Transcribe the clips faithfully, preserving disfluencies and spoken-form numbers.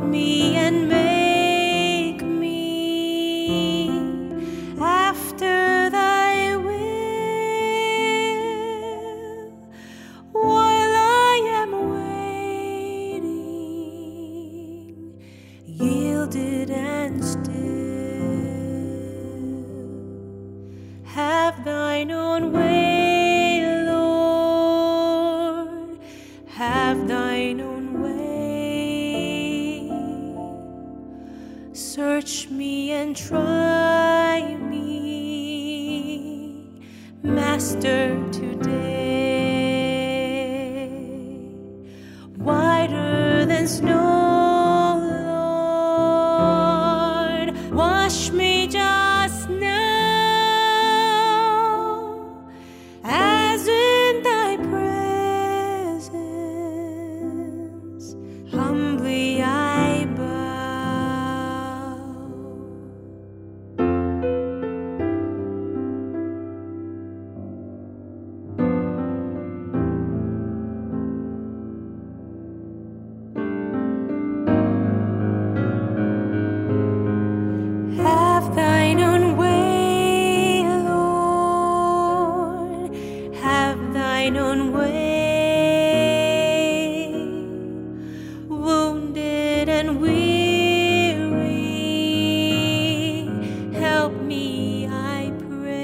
me and make me after thy will, while I am waiting, yielded and still. Have thine own way, Lord, have thine own way. Search me and try me, Master, today. Whiter than snow, Lord, wash me just now. Humbly I bow. Have thine own way, Lord, have thine own way. Wounded and weary, help me, I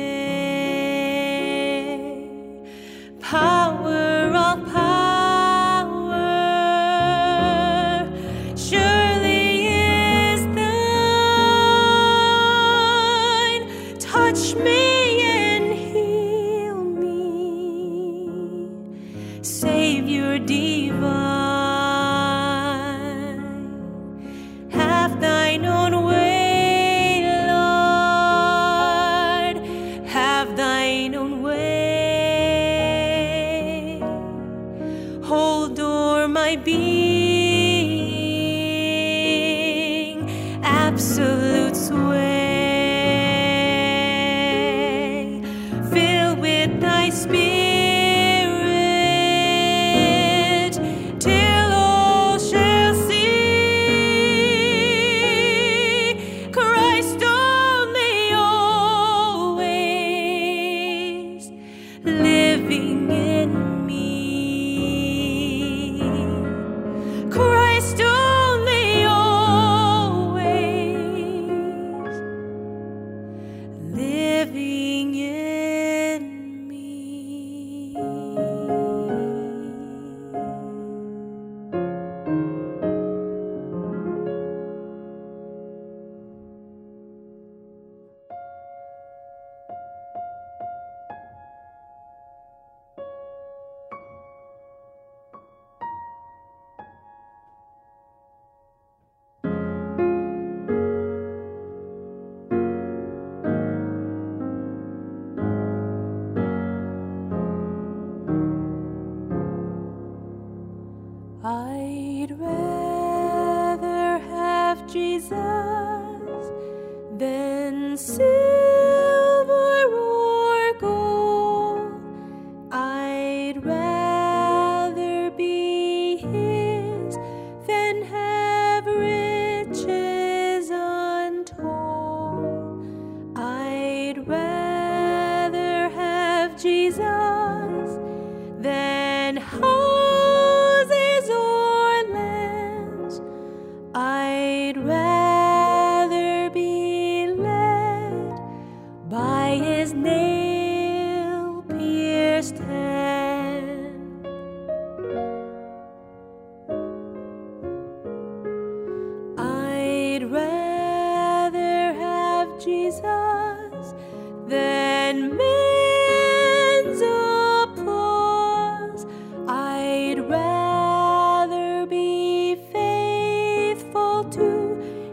pray. Power of power, surely is thine. Touch me and heal me, Savior divine. Have thine own way, Lord, have thine own way. Hold o'er my being, absolute sway. Fill with thy spirit, till all shall see Christ only always living in me. Christ only always living in me. I'd rather have Jesus than silver or gold. I'd rather be His than have riches untold. I'd rather have Jesus than houses or lands. I'd rather be led by His nail-pierced hand. I'd rather have Jesus than men's applause. I'd rather be faithful to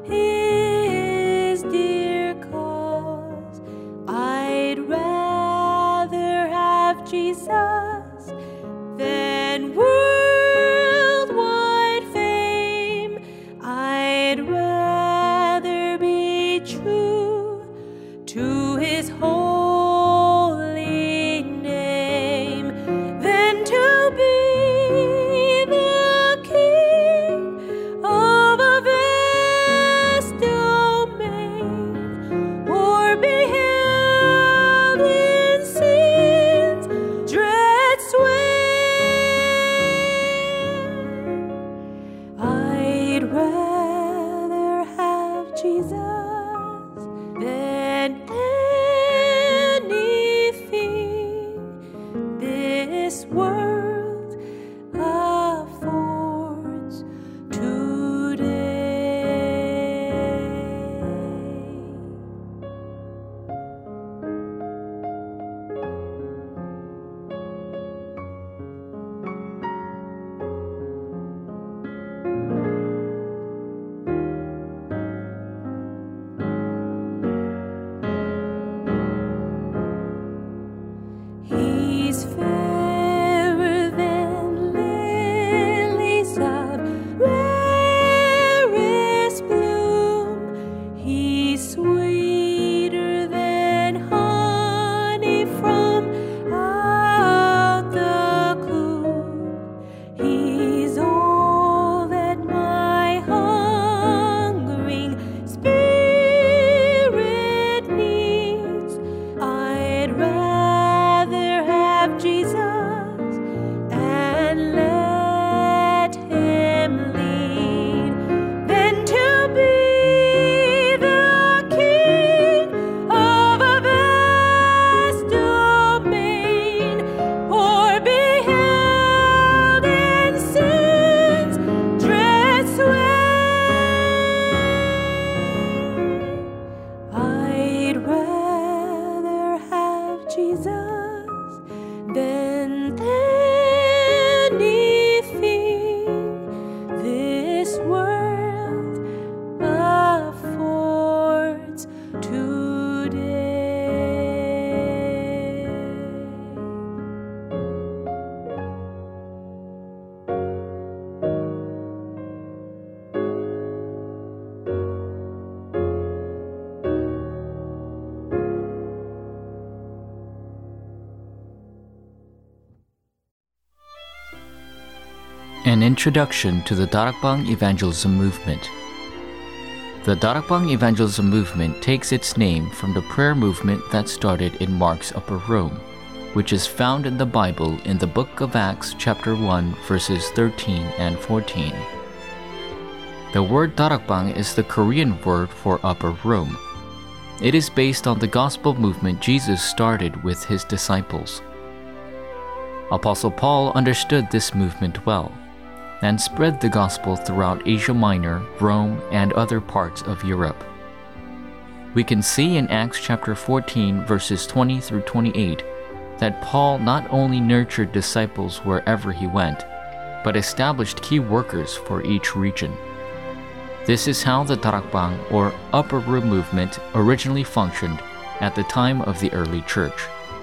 An introduction to the Darakbang Evangelism Movement. The Darakbang Evangelism Movement takes its name from the prayer movement that started in Mark's Upper Room, which is found in the Bible in the book of Acts chapter one verses thirteen and fourteen. The word Darakbang is the Korean word for upper room. It is based on the gospel movement Jesus started with his disciples. Apostle Paul understood this movement well and spread the gospel throughout Asia Minor, Rome, and other parts of Europe. We can see in Acts chapter fourteen verses twenty through twenty-eight that Paul not only nurtured disciples wherever he went, but established key workers for each region. This is how the Darakbang or upper room movement originally functioned at the time of the early church.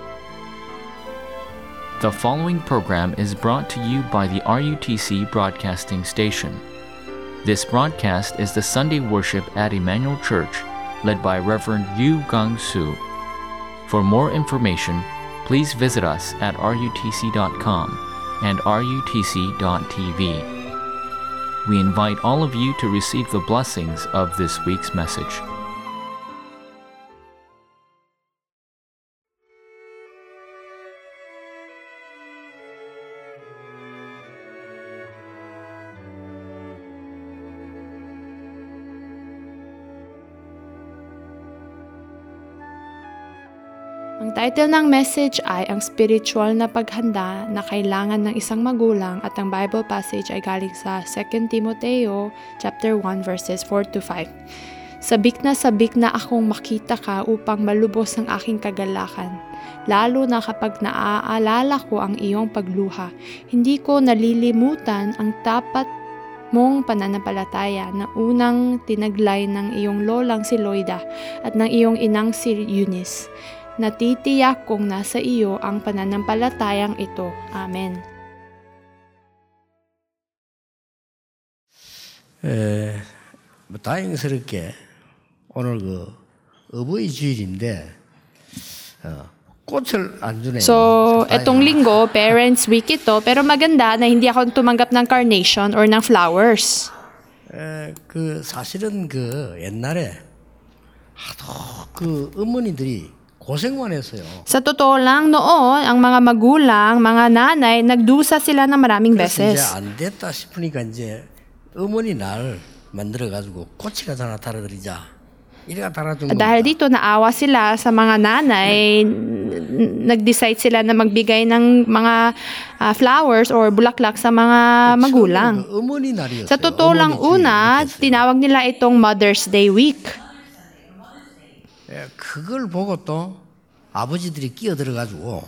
The following program is brought to you by the R U T C broadcasting station. This broadcast is the Sunday worship at Emmanuel Church, led by Reverend Yu Gang-soo. For more information, please visit us at R U T C dot com and R U T C dot T V. We invite all of you to receive the blessings of this week's message. Ang title ng message ay ang spiritual na paghanda na kailangan ng isang magulang at ang Bible passage ay galing sa Second Timoteo chapter one verses four to five. Sabik na sabik na akong makita ka upang malubos ang aking kagalakan, lalo na kapag naaalala ko ang iyong pagluha. Hindi ko nalilimutan ang tapat mong pananampalataya na unang tinaglay ng iyong lolang si Loida at ng iyong inang si Eunice. Natitiyak kong nasa iyo ang pananampalatayang ito. Amen. 에, 뭐 다행스럽게 오늘 그 어버이 주일인데 어, 꽃을 안 주네. So, etong linggo, Parents Week ito, pero maganda na hindi ako tumanggap ng carnation or ng flowers. 에, 그 사실은 그 옛날에 하도 그 어머니들이 고생만 했어요. Sa totoo lang, noon, ang mga magulang, mga nanay, nagdusa sila ng maraming 그래서 beses. 이제 안 됐다 싶으니까 이제 어머니 날 만들어가지고 꽃이나 하나 달아드리자. 이래가 달아준 겁니다. Dahil dito, naawa sila sa mga nanay, n- nag-decide sila na magbigay ng mga uh, flowers or bulaklak sa mga magulang. 그 어머니 날이었어요. Sa totoo lang, 어머니 una, 주일 이렇게 했어요. tinawag nila itong Mother's Day Week. 예, 그걸 보고 또 아버지들이 끼어들어가지고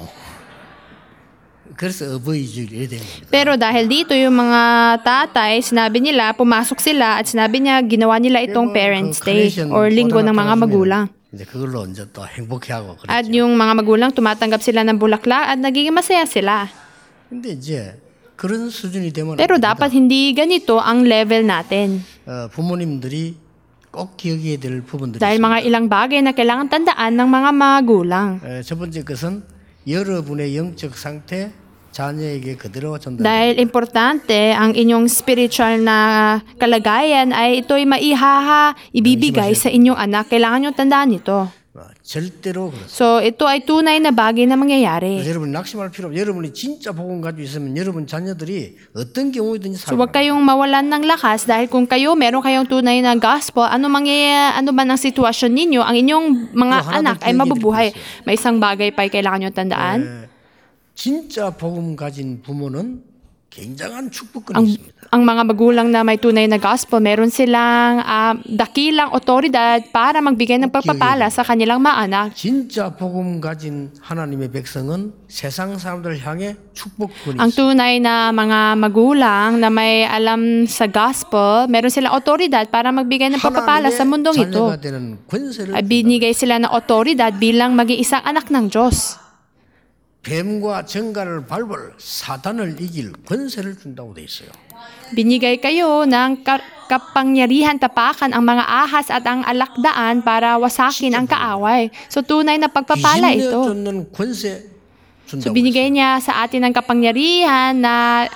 그래서 어버이 주일 이래 된 겁니다. Pero dahil dito yung mga tatay, sinabi nila, pumasok sila at sinabi niya, ginawa nila itong Parents Day or Linggo ng mga magulang. 이제 그걸로 이제 또 행복해하고 그랬죠. At yung mga magulang, tumatanggap sila ng bulaklak at nagiging masaya sila. 근데 이제 그런 수준이 되면 Pero 안 됩니다. dapat hindi ganito ang level natin. 어, 부모님들이 꼭 기억해야 될 부분들이 Dahil 있습니다. mga ilang bagay na kailangan tandaan ng mga magulang. 에, 첫 번째 것은 여러분의 영적 상태 자녀에게 그대로 전달. Dahil importante, ang inyong spiritual na kalagayan ay ito'y maihaha, ibibigay sa inyong anak. Kailangan nyo tandaan ito. 어, 절대로 그렇습니다. So, ito ay tunay na bagay na mangyayari. 그래서 여러분 낙심할 필요 없어요. 여러분이 진짜 복음 가지고 있으면 여러분 자녀들이 어떤 경우든지 So, huwag 살아요. kayong mawalan ng lakas dahil kung kayo, meron kayong tunay na gospel, ano mangyayari, ano man ang sitwasyon ninyo, ang inyong mga Kung anak halatang ay mabubuhay. kinig May isang bagay pa ay kailangan nyo tandaan. 에, 진짜 복음 가진 부모는 굉장한 축복권이 Ang, 있습니다. ang mga magulang na may tunay na gospel, meron silang ah, dakilang otoridad para magbigay ng pagpapala sa kanilang mga anak. 진짜 복음 가진 하나님의 백성은 세상 사람들 향해 축복권이 Ang 있습니다. tunay na mga magulang na may alam sa gospel, meron silang otoridad para magbigay ng pagpapala sa mundong ito. 자녀가 되는 권세를 Ay 준다. binigay sila ng otoridad bilang mag-iisang anak ng Diyos. 뱀과 정갈을 밟을 사단을 이길 권세를 준다고 돼 있어요. Binigay kayo ng ka- kapangyarihan tapakan ang mga ahas at ang alakdaan para wasakin ang kaaway. So tunay na pagpapala 귀신 ito. 내쫓는 권세 So 준다고 binigay niya sa atin ng kapangyarihan na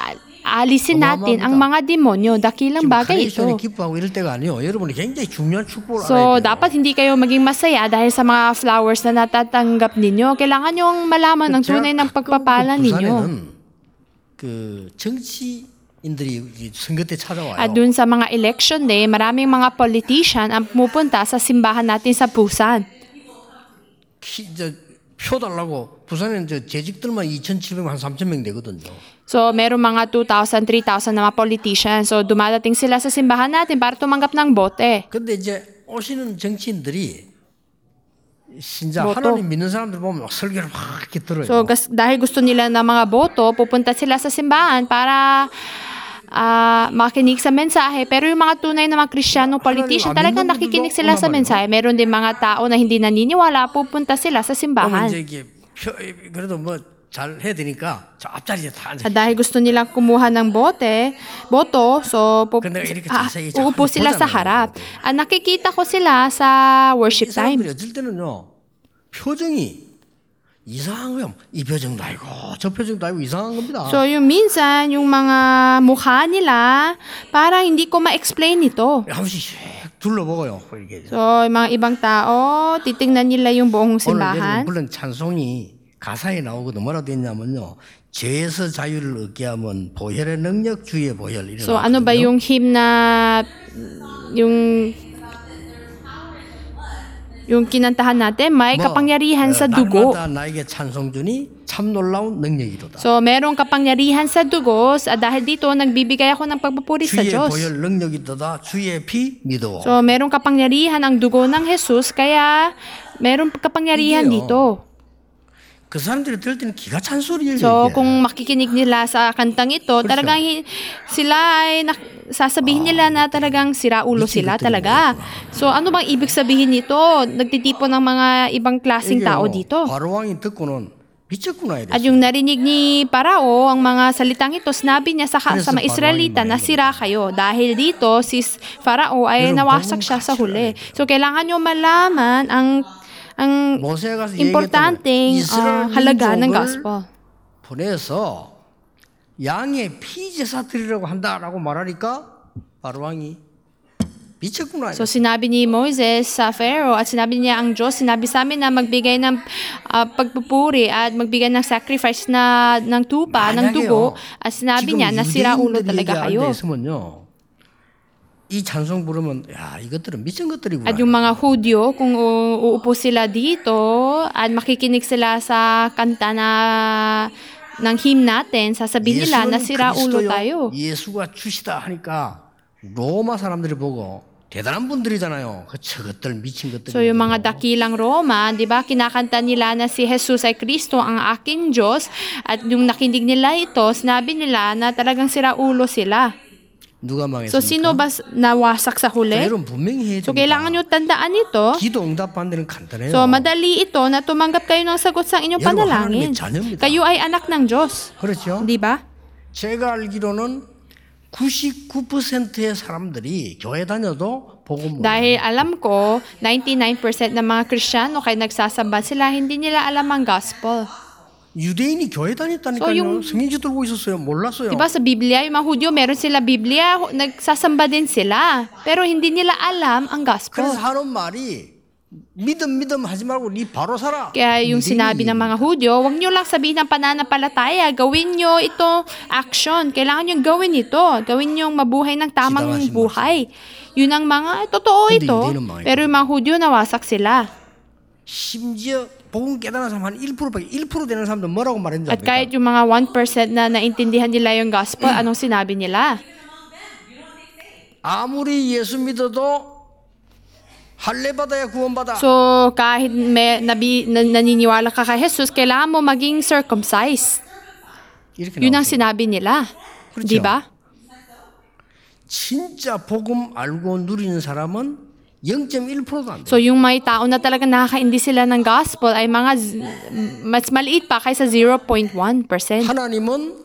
alisin natin ang mga demonyo. Dakilang 지금 bagay 카네이션이 ito. 기뻐하고 이럴 때가 아니에요. 여러분이 굉장히 중요한 축복을 So, 알아야 돼요. dapat hindi kayo maging masaya dahil sa mga flowers na natatanggap ninyo. Kailangan nyong malaman ang tunay ng pagpapala ninyo. 부산에는 그 정치인들이 선거 때 찾아와요. At dun sa mga election day, maraming mga politician ang pumupunta sa simbahan natin sa Busan. 키, 저, 표 달라고 부산에는 저 재직들만 이천칠백 명 한 삼천 명 되거든요. So, meron mga two thousand, three thousand na mga politicians. So, dumadating sila sa simbahan natin para tumanggap ng bote. 근데 이제 오시는 정치인들이 진짜 보통. 하나님 믿는 사람들 보면 막 설교를 막 이렇게 들어요. So, gas, dahil gusto nila ng mga boto, pupunta sila sa simbahan para ah, makinig sa mensahe. Pero yung mga tunay na mga Kristiyano politician, talagang nakikinig sila sa mensahe. Meron din mga tao na hindi naniniwala, pupunta sila sa 그러면 simbahan. 이제 이게 표, 그래도 뭐 잘 해야 되니까 저 앞자리에 다 앉아. At dahil gusto nilang kumuha ng bote, boto, so pup- 근데 이렇게 ah, 자세히 uupo 자꾸 sila sa 보잖아요. harap. At nakikita ko sila sa 이 worship time. 사람들이 어쩔 때는요 표정이 이상한 거예요. 이 표정도 아니고 저 표정도 아니고 이상한 겁니다. So yung minsan, yung mga mukha nila, parang hindi ko ma-explain ito. 한 번씩 씩 둘러보고요. 이렇게. So yung mga ibang tao, titingnan nila yung buong 오늘 여러분 simbahan. 물론 찬송이 가사에 나오거든. 뭐라고 했냐면요. 죄에서 자유를 얻게 하면 보혈의 능력 주의 보혈 이런. So ano ba yung hymn na yung yung kinantahan natin, may kapangyarihan sa dugo. 날마다 나에게 찬송 주니 참 놀라운 능력이로다. So merong kapangyarihan sa dugo at dahil dito nagbibigay ako ng pagpupuri sa 주의 Diyos. 보혈 능력이로다. 주의 피 믿어. So merong kapangyarihan ang dugo ng Jesus kaya merong kapangyarihan 이게요. dito. 그 사람들이 들을 때는 기가 찬 소리예요. So 이게. kung makikinig nila sa kantang ito, talagang hi- sila ay nak- sasabihin nila na talagang sira ulo sila talaga. So ano bang ibig sabihin nito? Nagtitipon ng mga ibang klaseng 이게요, tao dito. 바로왕이 듣고는 미쳤구나 이랬어요. At yung narinig ni Parao, ang mga salitang ito, sinabi niya sa, sa mga Israelita na sira kayo. Dahil dito, si Parao ay nawasak siya sa huli. So kailangan nyo malaman ang ang 모세가 가서 importanteng uh, halaga ng gospel. 보내서 양의 피제사 드리라고 한다라고 말하니까 바로왕이 미쳤구나. So sinabi ni Moses sa Pharaoh at sinabi niya ang Diyos, sinabi sa amin na magbigay ng uh, pagpupuri at magbigay ng sacrifice na ng tupa, ng dugo. At sinabi niya na sira ulo talaga kayo. 있으면요. 이 찬송 부르면 야 이것들은 미친 것들이구나. At yung mga Hudyo, kung u- uupo sila dito at makikinig sila sa kanta na ng hymn natin, sasabihin nila na sira ulo tayo. 예수가 주시다 하니까 로마 사람들이 보고 대단한 분들이잖아요. 그 저것들 미친 것들. So yung mga dakilang Roma, di ba, kinakanta nila na si Jesus ay Kristo ang aking Diyos at yung nakinig nila ito, sinabi nila na talagang sira ulo sila. 누가 망했습니까? So sino ba s- nawasak sa 자, huli? 여러분 분명히 해야 So 됩니다. kailangan nyo tandaan ito. 기도 응답받는 데는 간단해요. So madali ito na tumanggap kayo ng sagot sa inyong 여러분, panalangin. 하나님의 자녀입니다. Kayo ay anak ng Diyos. 그렇죠? Di ba? 제가 알기로는 구십구 퍼센트의 사람들이 교회 다녀도 복음 몰라요. Dahil alam ko, ninety-nine percent ng mga Kristiyano kaya nagsasamba sila, hindi nila alam ang gospel. 유대인이 교회 다녔다니까요. So, yung- 성인지 들고 있었어요. 몰랐어요. Diba sa Biblia, yung mga Hudyo, meron sila Biblia, hu- nagsasamba din sila. Pero hindi nila alam ang gospel. 그래서 하는 말이 믿음 믿음 하지 말고 니 바로 살아. Kaya yung 유대인이 sinabi ng mga Hudyo, huwag nyo lang sabihin ng pananampalataya, gawin nyo ito action. Kailangan nyo gawin ito. Gawin nyo mabuhay ng tamang Sidawasin buhay. Yun ang mga, totoo 근데 ito. 유대인은 망했다. Pero yung mga Hudyo, nawasak sila. 심지어 복음 깨달은 사람 한 일 퍼센트밖에 일 퍼센트 되는 사람들 뭐라고 말했는지 At 압니까? kahit yung mga one percent na naintindihan nila yung gospel, anong sinabi nila? 아무리 예수 믿어도 할례 받아야 구원받아. So, kahit may, nabi, na, naniniwala ka kay Jesus, kailangan mo maging circumcised. 이렇게 Yun ang 나왔어요. sinabi nila. 그렇죠. Di ba? 진짜 복음 알고 누리는 사람은 영 점 일 퍼센트도 안 돼. So, yung may tao na talaga nakakaindi sila ng gospel ay mga z- mas maliit pa kaysa zero point one percent. 하나님은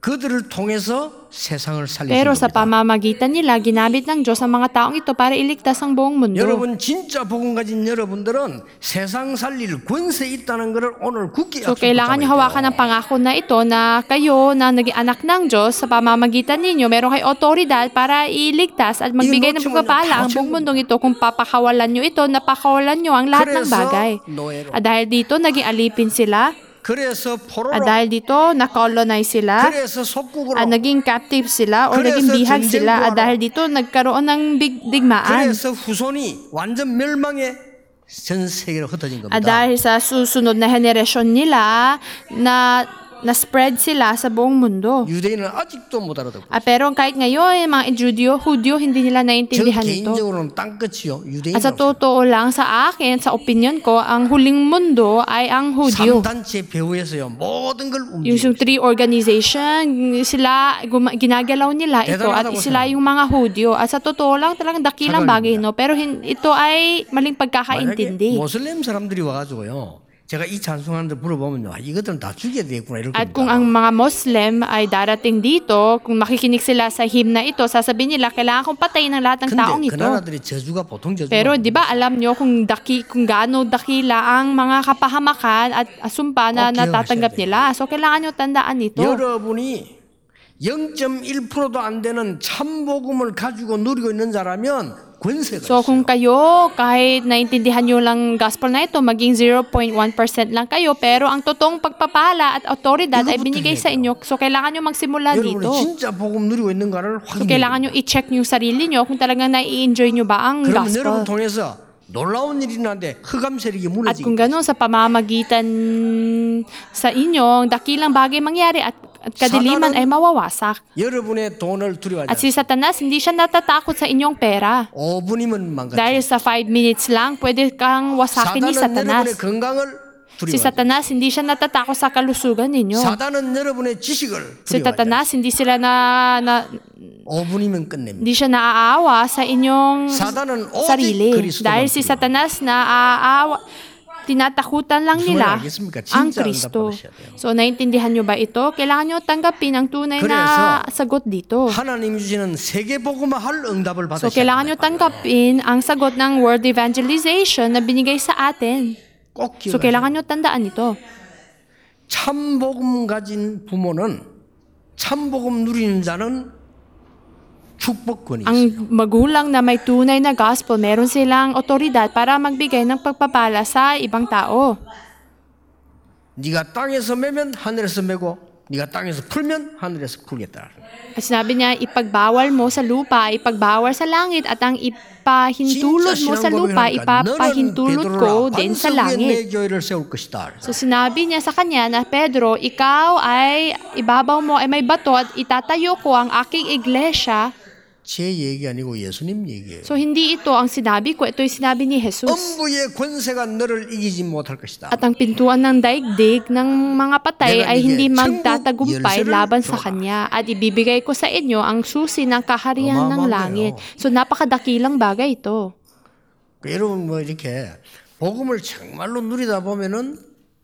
그들을 통해서 세상을 살리신 Pero sa 겁니다. pamamagitan nila, ginamit ng Diyos ang mga taong ito para iligtas ang buong mundo. 여러분 진짜 복음 가진 여러분들은 세상 살릴 권세 있다는 것을 오늘 굳게 So, 약속 kailangan nyo hawakan ng pangako na ito na kayo na naging anak ng Diyos, sa pamamagitan ninyo, meron kayo otoridad para iligtas at magbigay ng pagpapala ang buong mundong ito. Kung papakawalan nyo ito, napakawalan nyo ang lahat ng bagay. At dahil dito, naging alipin sila. 그래서 포로로 At dahil dito, na-colonize sila. 그래서 속국으로 At naging captive sila o 그래서 naging bihag sila. At 전쟁도 dahil dito, nagkaroon ng big digmaan. 그래서 후손이 완전 멸망에 전 세계로 흩어진 겁니다. At dahil sa susunod na henerasyon nila, na na-spread sila sa buong mundo. 유대인은 아직도 못 알아듣고 Ah, pero kahit ngayon, mga Judyo, Hudyo, hindi nila 저 naintindihan ito. 개인적으로는 땅끝이요. 유대인 At sa totoo lang, sa akin, sa opinion ko, ang huling mundo ay ang Hudyo. 삼 단체 배후에서요. 모든 걸 Yung 움직이고 three organization, sila, guma- ginagalaw nila ito at 대단하다고 sila yung mga Hudyo. At sa totoo lang, talagang dakilang bagay, no? Pero hin- ito ay maling 만약에 pagkakaintindi. 모슬렘 사람들이 와가지고요. 제가 이 찬송하는데 물어보면요. 아, 이것들은 다 죽여야 되겠구나 이럴 At 겁니다. kung ang mga Muslim ay darating dito, kung makikinig sila sa hymn na ito, sasabihin nila, kailangan kong patayin ang lahat ng taong 근데 그 ito. 나라들이 저주가 보통 저주가 Pero di ba alam nyo kung daki kung gaano dakila ang mga kapahamakan at asumpa na Okay, natatanggap hasyade. nila. So kailangan nyo tandaan ito. 여러분이 영 점 일 퍼센트도 안 되는 참복음을 가지고 누리고 있는 자라면 권세가 So 있어요. kung kayo kahit naintindihan nyo lang gospel na ito, maging zero point one percent lang kayo, pero ang totoong pagpapala at autoridad ay 이거부터 binigay 해야 sa inyo. So kailangan nyo magsimula 여러분이 dito. 진짜 복음 누리고 있는가를 So 확인해야 kailangan 돼요. nyo i-check yung sarili nyo kung talagang nai-enjoy nyo ba ang 그러면 여러분 gospel. 통해서 놀라운 일이 나는데 흑암 세력이 At kung 무너지게 ganun, sa pamamagitan sa inyo, dakilang bagay mangyari at, at kadiliman Satanan- ay mawawasak. 여러분의 돈을 두려워하지 At si Satanas, hindi siya natatakot sa inyong pera. 오 분이면 망가져. Dahil sa five minutes lang, pwede kang wasakin ni 사단은 여러분의 Satanas. 건강을 Si 두려워하지. Satanas, hindi siya natatakot sa kalusugan ninyo. 사단은 여러분의 지식을 Si 두려워하지. Satanas, hindi sila na, na 오 분이면 끝냅니다. hindi siya naaawa sa inyong 사단은 오직 sarili. 그리스도만 Dahil si 두려워하지. Satanas naaawa, tinatakutan lang 무슨 nila 말을 알겠습니까? ang 진짜 Kristo. 응답받으셔야 돼요. So, naintindihan nyo ba ito? Kailangan nyo tanggapin ang tunay na 그래서 sagot dito. 하나님 주시는 세계복음화 할 응답을 So, 받으셔야 kailangan nyo 됩니다. tanggapin ang sagot ng word evangelization na binigay sa atin. 꼭 So, 기억하세요. kailangan nyo tandaan ito. 참복음 가진 부모는 참복음 누리는 자는 축복권이 있어요. Ang magulang na may tunay na gospel, meron silang otoridad para magbigay ng pagpapala sa ibang tao. 네가 땅에서 매면 하늘에서 매고 네가 땅에서 풀면 하늘에서 풀겠다. At sinabi niya, ipagbawal mo sa lupa, ipagbawal sa langit, at ang ipahintulot mo sa lupa, ipapahintulot ko din sa 내 langit. 교회를 세울 것이다. So sinabi niya sa kanya na, Pedro, ikaw ay ibabaw mo ay may bato at itatayo ko ang aking iglesia. 제 얘기 아니고 예수님 얘기예요. So hindi ito ang sinabi ko, ito yung sinabi ni Jesus. 음부의 권세가 너를 이기지 못할 것이다. At ang pintuan ng daigdig ng mga patay 내가 ay 네게 hindi 천국 magtatagumpay 열쇠를 laban sa 주노라. kanya. At ibibigay ko sa inyo ang susi ng kaharian ng 어마어마한 langit. 거예요. So napakadakilang bagay ito. 여러분 뭐 이렇게 복음을 정말로 누리다 보면은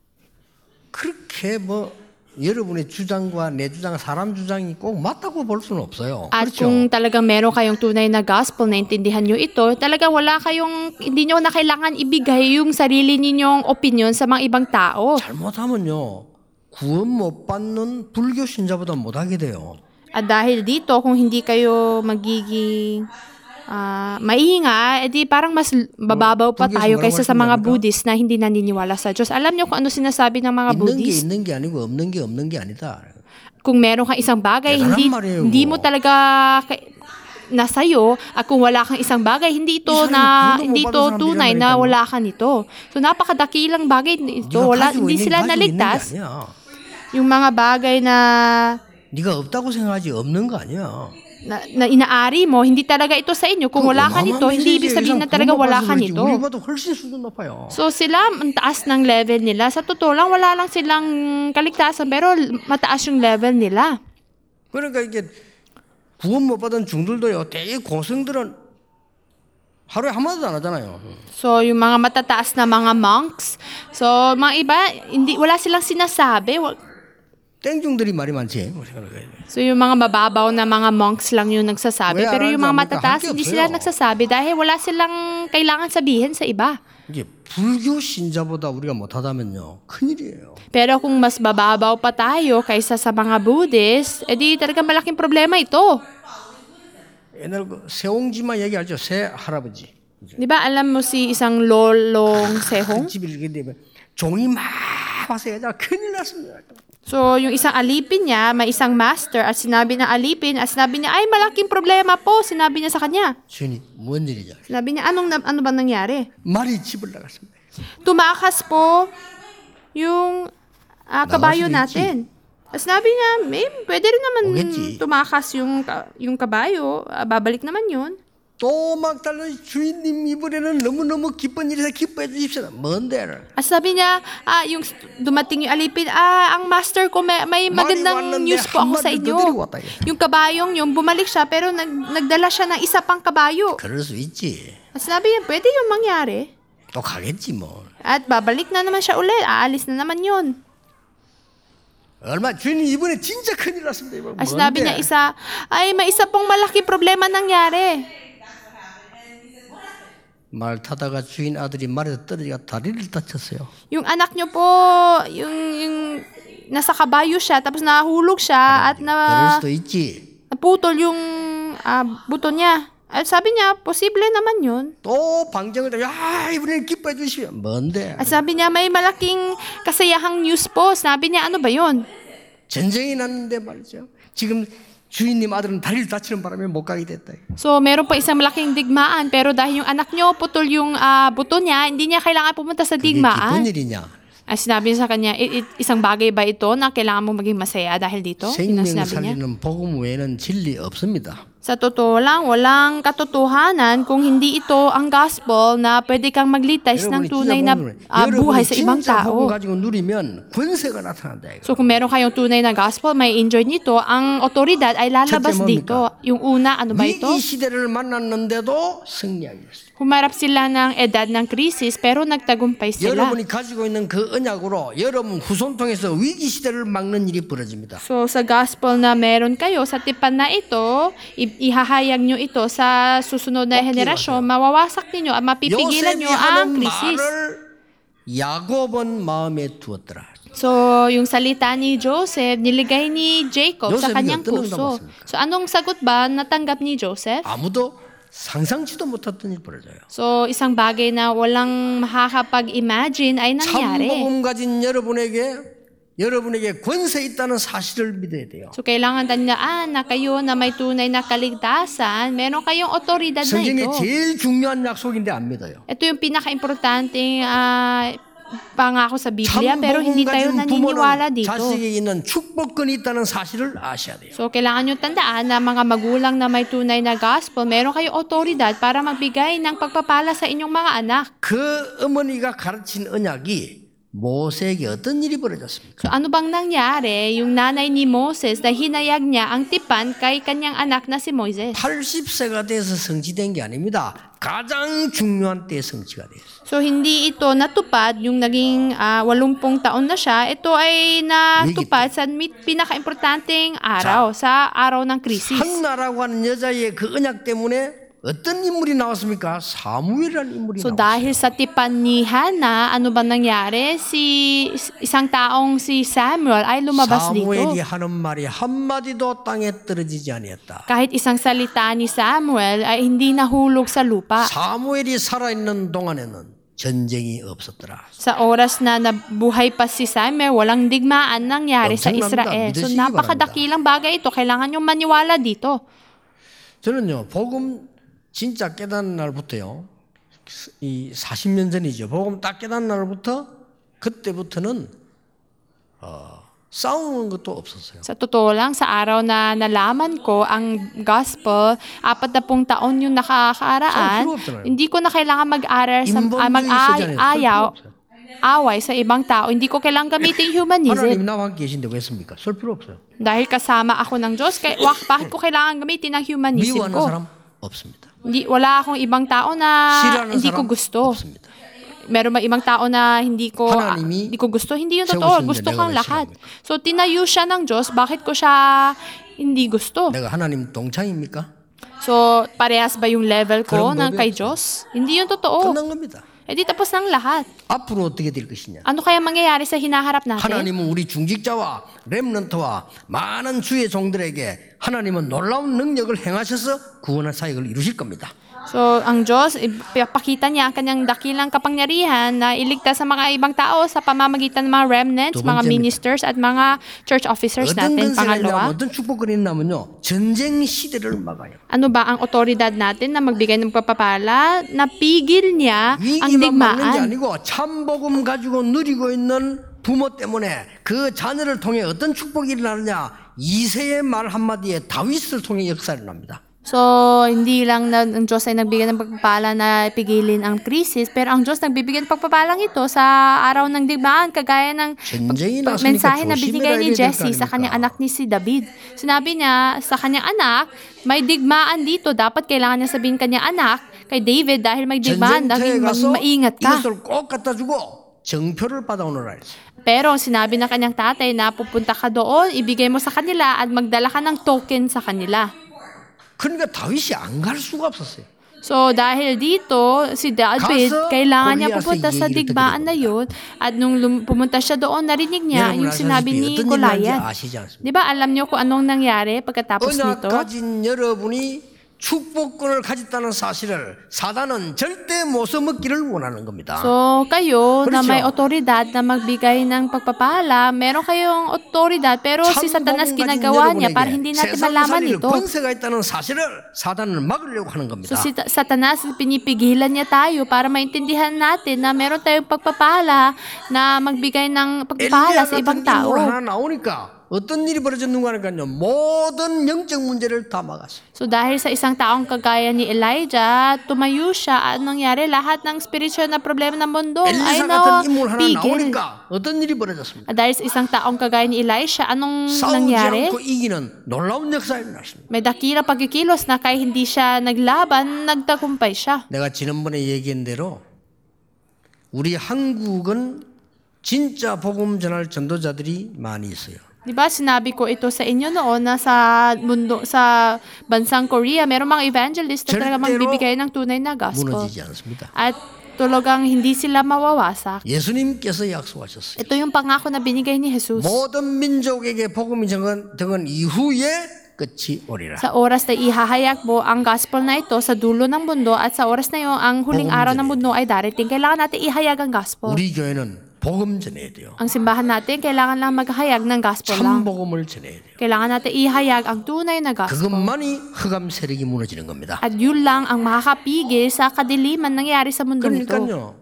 그렇게 뭐 여러분의 주장과 내 주장, 사람 주장이 꼭 맞다고 볼 수는 없어요. At 그렇죠? kung talagang meron kayong tunay na gospel na intindihan nyo ito, talagang wala kayong, hindi nyo na kailangan ibigay yung sarili ninyong opinion sa mga ibang tao. 잘못하면요 구원 못 받는 불교 신자보다 못하게 돼요. At dahil dito, kung hindi kayo magiging ah, maihinga, edi parang mas bababaw pa Buddhism, tayo walang kaysa sa mga marunong Buddhist na hindi naniniwala sa Diyos. Alam niyo kung ano sinasabi ng mga 있는 게 Buddhist? 있는 게 아니고 없는 게 없는 게 아니다. Kung meron kang isang bagay, 대단한 hindi, 말이에요, hindi 그거. mo talaga kay- nasa'yo, at kung wala kang isang bagay, hindi ito 이 사람이 na 구원도 못 hindi 받은 ito 사람들이 tunay na 이러니까요. wala ka nito. So napakadakilang bagay ito. 네가 Wala, 가지고 hindi 있는 sila 게 가지고 있는 게 naligtas. 아니야. Yung mga bagay na 네가 없다고 생각하지 없는 거 아니야. na, na inaari mo, hindi talaga ito sa inyo. Kung wala ka nito, hindi ibig sabihin na talaga wala ka nito. 우리보다 훨씬 수준 높아요. So sila, ang taas ng level nila. Sa totoo lang, wala lang silang kaligtasan, pero mataas yung level nila. 그러니까 이게 구원 못 받은 중들도요. 되게 고성들은 하루에 한 마디도 안 하잖아요. So, yung mga matataas na mga monks, so, mga iba, hindi, wala silang sinasabi. Wa- 땡중들이 말이 많지. So yung mga mababaw na mga monks lang yung nagsasabi. Wala Pero yung lang, mga may matataas, kahangge hindi 없어요. sila nagsasabi dahil wala silang kailangan sabihin sa iba. 이게 불교 신자보다 우리가 못하다면요 큰일이에요. Pero kung mas bababaw pa tayo kaysa sa mga Buddhist, edi talaga malaking problema ito. 옛날 그 세옹지마 얘기하죠. 새 할아버지. Di ba alam mo si isang lolong sehong? 집에 이렇게 되면 종이 막 와서 여자 큰일 났습니다. So, yung isang alipin niya, may isang master at sinabi na alipin at sinabi niya, ay malaking problema po, sinabi niya sa kanya. 주인이 뭔 일이냐? Sinabi niya, anong, na- ano ba nangyari? 말이 집을 나갔습니다. Tumakas po yung ah, kabayo Nakas, natin. At sinabi niya, may, pwede rin naman 오겠지. tumakas yung, ka- yung kabayo, ah, babalik naman yun. 또 막 달려 주인님 이번에는 너무너무 기쁜 일이라 기뻐해 주십시오. 뭔데? At sabi niya, ah, yung dumating yung alipin, ah, ang master ko, may, may magandang 왔는데 news po ako sa 한마디를 더 inyo. 데리고 왔다, 이거. Yung kabayong yung bumalik siya, pero nag, nagdala siya ng isa pang kabayo. 그럴 수 있지. At sabi niya, pwede yung mangyari. 또 가겠지 뭐. At babalik na naman siya ulit, aalis na naman yun. 얼마 주인님 이번에 진짜 큰일 났습니다. 이거 At sinabi niya 뭔데? isa, ay may isa pong malaki problema nangyari. 말 타다가 주인 아들이 말에서 떨어지가 다리를 다쳤어요. Yung anak niyo po, yung, yung nasa kabayo siya, tapos nahulog siya at 그럴 na, 수도 있지. naputol yung ah, buto niya. At sabi niya, posible naman yun. 또 방정을 야 이번에 기뻐해 주십시오. 뭔데? At sabi niya, may malaking kasayahang news po. Sabi niya, ano ba yun? 전쟁이 났는데 말이죠. 지금 주인님 아들은 다리를 다치는 바람에 못 가게 됐다. So, meron pa isang malaking digmaan, pero dahil yung anak niyo putol yung ah, buto niya, hindi niya kailangan pumunta sa 이게 기쁜 digmaan. 일이냐? At sinabi niya sa kanya, "I- i- isang bagay ba ito na kailangan mo maging masaya dahil dito?" Yun ang 생명 sinabi niya. 살리는 복음 외에는 진리 없습니다. Sa totoo lang, walang katotohanan kung hindi ito ang gospel na pwede kang maglitas ng tunay na ah, buhay sa ibang 진짜 복음 tao. 가지고 누리면 권세가 나타난다. 이거. So kung meron kayong tunay na gospel, may enjoy nito, ang otoridad ay lalabas 첫째 dito. Yung una, ano ba ito? 위기 시대를 만났는데도 승리하게 됐어요. Humarap sila ng edad ng krisis pero nagtagumpay sila. 여러분이 가지고 있는 그 언약으로 여러분 후손 통해서 위기 시대를 막는 일이 벌어집니다. So sa gospel na meron kayo, sa tipan na ito, i- ihahayag nyo ito sa susunod na henerasyon, mawawasak ninyo at mapipigilan 요셉이 nyo ang 하는 krisis. 말을 야곱은 마음에 두었더라. So, yung salita ni Joseph, niligay ni Jacob sa 요셉이 kanyang 어떤 puso. 응답했습니까? So, anong sagot ba natanggap ni Joseph? 아무도 상상치도 못했던 일 벌어져요. So, isang bagay na walang makakapag-imagine ay nangyari. 참복음 가진 여러분에게 여러분에게 권세 있다는 사실을 믿어야 돼요. So, kailangan tandaan na kayo na may tunay na kaligtasan, meron kayong otoridad na 성경의 ito. 제일 중요한 약속인데 안 믿어요. Ito yung pinaka-importanting ah, pangako sa Biblia, pero 참복음 hindi tayo 가진 naniniwala 부모는 dito. 자식에게 있는 축복권이 있다는 사실을 아셔야 돼요. So, kailangan nyo tandaan na mga magulang na may tunay na gospel, meron kayong otoridad para magbigay ng pagpapala sa inyong mga anak. 그 어머니가 가르친 언약이 모세에게 어떤 일이 벌어졌습니까? So, ano bang nangyari? Yung nanay ni Moses na hinayag niya ang tipan kay kanyang anak na si Moises. 팔십 세가 돼서 성취된 게 아닙니다. 가장 중요한 때에 성취가 됐어요. So, hindi ito natupad yung naging ah, walumpung taon na siya. Ito ay natupad sa mi- pinaka-importanting araw, sa araw ng krisis. 한나라고 하는 여자의 그 언약 때문에 어떤 인물이 나왔습니까? 사무엘이라는 인물이 So 나왔어요. dahil sa tipan ni Hannah, ano ba nangyari? Si isang taong si Samuel ay lumabas 사무엘이 dito. 하는 말이 한마디도 땅에 떨어지지 아니했다. Kahit isang salita ni Samuel ay hindi nahulog sa lupa. 사무엘이 살아있는 동안에는 전쟁이 없었더라. Sa oras na nabuhay pa si Samuel, walang digmaan nangyari sa 엄청납니다. Israel. So 믿으시기 napakadakilang bagay ito. Kailangan yung maniwala dito. 저는요, 복음 진짜 깨닫는 날부터요, 이 사십 년 전이죠. 복음 딱 깨닫는 날부터 그때부터는 어, 싸우는 것도 없었어요. Sa totoo lang, sa araw na nalaman ko ang gospel, apat na pong taon yung nakakaaraan, Sa filosofo. hindi ko na kailangan mag-aral sa 인본주의 ah, mag-ayaw, 시절에 away sa ibang tao. Hindi ko kailangan gamitin humanism. 하나님 나와 함께 계신데 왜 씁니까? 쏠 필요 없어요. Dahil kasama ako ng Diyos, kaya wak, bakit ko kailangan gamitin ang humanism 미워하는 ko? 사람 없습니다. Hindi, wala akong ibang tao na 싫어하는 hindi ko 사람 gusto. 없습니다. meron ba ibang tao na hindi ko ah, 하나님이 hindi ko gusto? Hindi yun totoo. 세우시는데 Gusto 내가 kang 왜 lahat. 싫어합니까? So, tinayo siya ng Diyos. Bakit ko siya hindi gusto? 내가 하나님 동창입니까? So, parehas ba yung level ko 그럼 ng kay 뭐겠죠? Diyos? Hindi yun totoo. 끝난 겁니다. Eh di tapos ng lahat. 앞으로 어떻게 될 것이냐? Ano kaya mangyayari sa hinaharap natin? 하나님은 우리 중직자와 렘넌트와 많은 주의 종들에게 하나님은 놀라운 능력을 행하셔서 구원의 사역을 이루실 겁니다. So, ang Diyos, ipapakita niya ang kanyang dakilang kapangyarihan na iligtas sa mga ibang tao sa pamamagitan ng mga remnants, 두 mga 번째입니다. ministers at mga church officers 어떤 natin. 근세가 있냐면 Pangalawa, 어떤 축복이 있냐면요. 전쟁 시대를 막아요. ano ba ang otoridad natin na magbigay ng pagpapala? Napigil niya ang 위기만 막는 게 digmaan. 아니고 참복음 가지고 누리고 있는 부모 때문에 그 자녀를 통해 어떤 축복이 일어나느냐. 이세의 말 한마디에 다윗을 통해 역사를 납니다. So, hindi lang na ang Diyos ay nagbigay ng pagpapala na pigilin ang krisis, pero ang Diyos nagbibigay ng pagpapalang ito sa araw ng digmaan, kagaya ng 전쟁이 pag- 났으니까 mensahe na 조심해라 binigay ni 이래야 될 Jesse 거 sa kanyang 아닙니까? anak ni si David. Sinabi niya sa kanyang anak, may digmaan dito. Dapat kailangan niya sabihin kanyang anak kay David dahil may digmaan, 전쟁터에 dahil 가서 maging maingat ka. 이것을 꼭 갖다 주고 정표를 받아오너라 했어요. Pero ang sinabi ng kanyang tatay na pupunta ka doon, ibigay mo sa kanila at magdala ka ng token sa kanila. 그러니까 다윗이 안 갈 수가 없었어요. So, dahil dito, si David, 가서 kailangan niya 골리앗의 pupunta sa 얘기를 digmaan na yun. At nung lum- pumunta siya doon, narinig niya 여러분 yung sinabi 아시다시피 ni 어떤 일 났는지 Goliath. 아시지 않습니까? Di ba alam niyo kung anong nangyari pagkatapos nito? 언약 가진 여러분이 축복권을 가졌다는 사실을 사단은 절대 못 써먹기를 원하는 겁니다. So, kayo na 그렇죠. may otoridad na magbigay ng pagpapala, meron kayong otoridad, pero si Satanas 참복음 가진 ginagawa niya para 여러분에게 hindi natin 세상 malaman 살릴 ito. 권세가 있다는 사실을 사단을 막으려고 하는 겁니다. So, si Satanas, pinipigilan niya tayo para maintindihan natin na meron tayong pagpapala na magbigay ng pagpapala 엘리야 sa ibang 같은 tao. 인물 하나 나오니까 어떤 일이 벌어졌는가 하니까요. 모든 영적 문제를 다 막았어요. So dahil sa isang taong kagaya ni Elijah, tumayo siya at nangyari lahat ng spiritual na problema ng mundo ay 엘리사 같은 인물 하나 napigil. 나오니까 어떤 일이 벌어졌습니까? At dahil sa isang taong kagaya ni Elisha, anong 싸우지 nangyari? 않고 이기는 놀라운 역사가 일어났습니다. May dakilang pagkikilos na kahit hindi siya naglaban, nagtagumpay siya. 내가 지난번에 얘기한 대로 우리 한국은 진짜 복음 전할 전도자들이 많이 있어요. Di ba sinabi ko ito sa inyo noon na sa mundo sa bansang Korea, merong mga evangelist na talaga 절대로 magbibigay ng tunay na gospel. 무너지지 않습니다. At talagang hindi sila mawawasak. 예수님께서 약속하셨어요. Ito yung pangako na binigay ni Jesus. 모든 민족에게 복음이 정한, 정한 이후에 끝이 오리라. Sa oras na ihahayag mo ang gospel na ito sa dulo ng mundo at sa oras na yun, ang huling araw ng mundo ay darating. Kailangan natin ihayag ang gospel. 우리 교회는 복음 전해야 돼요. Ang simbahan natin, kailangan lang maghayag ng gospel lang. 참복음을 전해야 돼요. Kailangan natin ihayag ang tunay na gospel. 그것만이 흑암 세력이 무너지는 겁니다. At yun lang ang makakapigil sa kadiliman nangyari sa mundo nito. 그러니까요.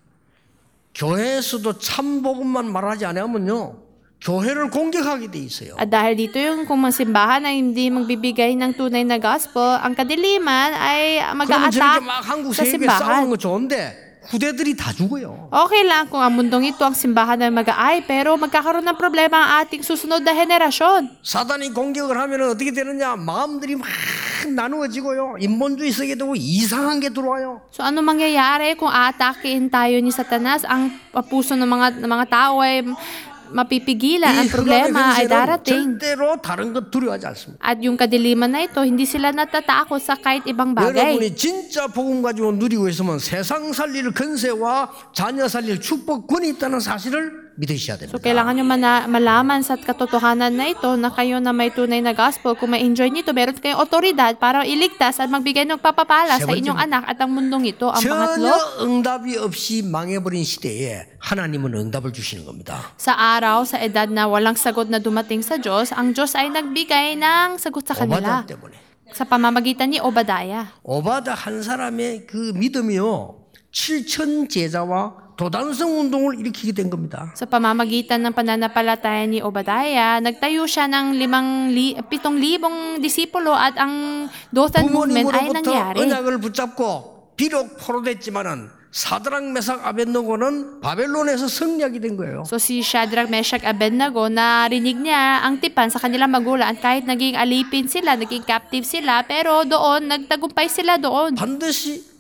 교회에서도 참복음만 말하지 않으면요. 교회를 공격하게 돼 있어요. At dahil dito yung kung mga simbahan ay hindi magbibigay ng tunay na gospel, ang kadiliman ay 그러면 저렇게 mag-a-attack 막 한국 sa 세계에 싸우는 simbahan. 거 좋은데 후대들이 다 죽어요. Okay lang kung ang mundong ito ang simbahan na mag-aay, pero magkakaroon ng problema ang ating susunod na henerasyon. 사단이 공격을 하면 어떻게 되느냐? 마음들이 막 나누어지고요. 인본주의 세계 되고 이상한 게 들어와요. So ano mangyayari kung aatakihin tayo ni Satanas? Ang puso ng mga ng mga tao ay mapipigilan. Ang problema ay darating. 절대로 다른 것 두려워하지 않습니다. At yung kadiliman na ito, hindi sila natatakot sa kahit ibang bagay. 여러분이 진짜 복음 가지고 누리고 있으면 세상 살릴 근세와 자녀 살릴 축복권이 있다는 사실을 믿으셔야 됩니다. So kailangan nyo mana- malaman sa katotohanan na ito na kayo na may tunay na gospel. Kung ma-enjoy nito, meron kayong otoridad para iligtas at magbigay ng papapala sa inyong anak at ang mundong ito. Ang pangatlo, 전혀 응답이 없이 망해버린 시대에 하나님은 응답을 주시는 겁니다. sa araw, sa edad na walang sagot na dumating sa Diyos, ang Diyos ay nagbigay ng sagot sa kanila 오바다 때문에. sa pamamagitan ni Obadiah. 오바다 한 사람의 그 믿음이요. 칠천 제자와 도단성 운동을 일으키게 된 겁니다. Sa pamamagitan ng pananampalataya ni Obadiah, nagtayo siya ng limang li, pitong libong disipulo at ang Dothan movement ay 부모님으로부터 nangyari. 언약을 붙잡고 비록 포로됐지만은 사드락 메삭 아벳노고는 바벨론에서 승리하게 된 거예요. So si Shadrach, Meshach, Abednego, narinig niya ang tipan sa kanilang magulang at kahit naging alipin sila, naging captive sila, pero doon, nagtagumpay sila doon. 반드시